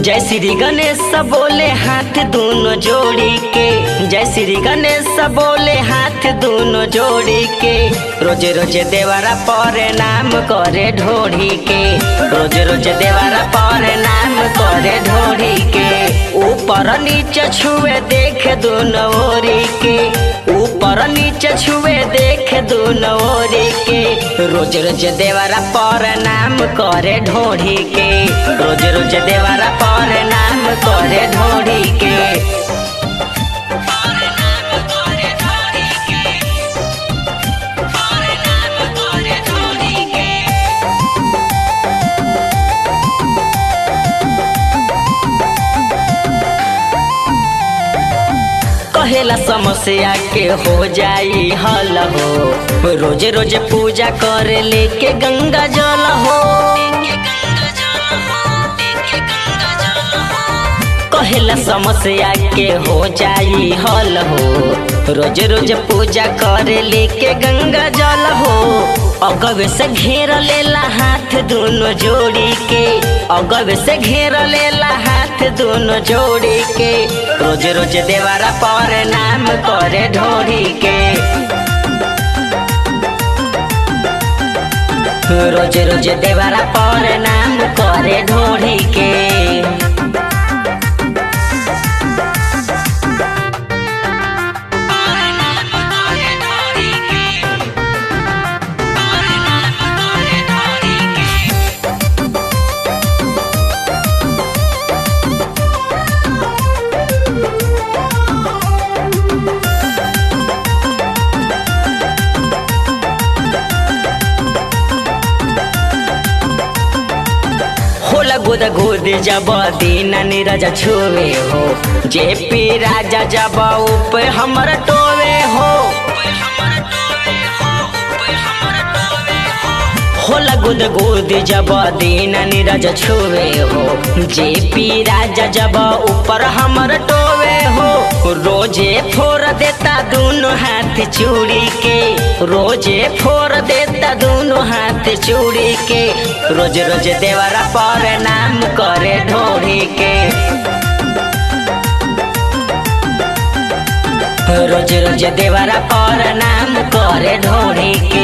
जय श्री गणेश बोले हाथ दोनों जोड़ी के। जय श्री गणेश बोले हाथ दोनों जोड़ी के। रोज रोज देवरा पर नाम करे ढोड़ी के। रोज रोज देवरा पर नाम करे ढोड़ी के। ऊपर नीचे छुए देख दोनों ओरी के। ऊपर नीचे छुए देख दोनों ओरी के। रोज रोज देवरा पर नाम करे ढोड़ी के। रोज रोज देवरा पर नाम करे ढोड़ी के। कहेला समस्या के हो जाई हल हो। रोज रोज पूजा करे लेके गंगा जल हो। कहेला समस्या के हो जाई हल हो। रोज रोज पूजा करे लेके गंगा जल हो। अगवे से घेर लेला हाथ दोनों जोड़ी के। अगवे से घेर लेला हाथ दोनों जोड़ी के। रोज रोज देवरा पर नाम करे ढोड़ी के। रोज रोज देवरा पर नाम करे ढोड़ी के। गोद गोद जब दीना नीरज छुए हो। जेपी राजा जब ऊपर हमर टोवे हो। होला गोद गोद जब दीना नीरज छुए हो। जेपी राजा जब ऊपर हमर टोवे हो। रोजे फोड़ देता दोनों हाथ चूड़ी के। रोजे फोड़ देता दोनों हाथ चूड़ी के। रोज रोज देवरा पर नाम करे ढोड़ी के। रोज रोज देवरा पर नाम करे ढोड़ी के।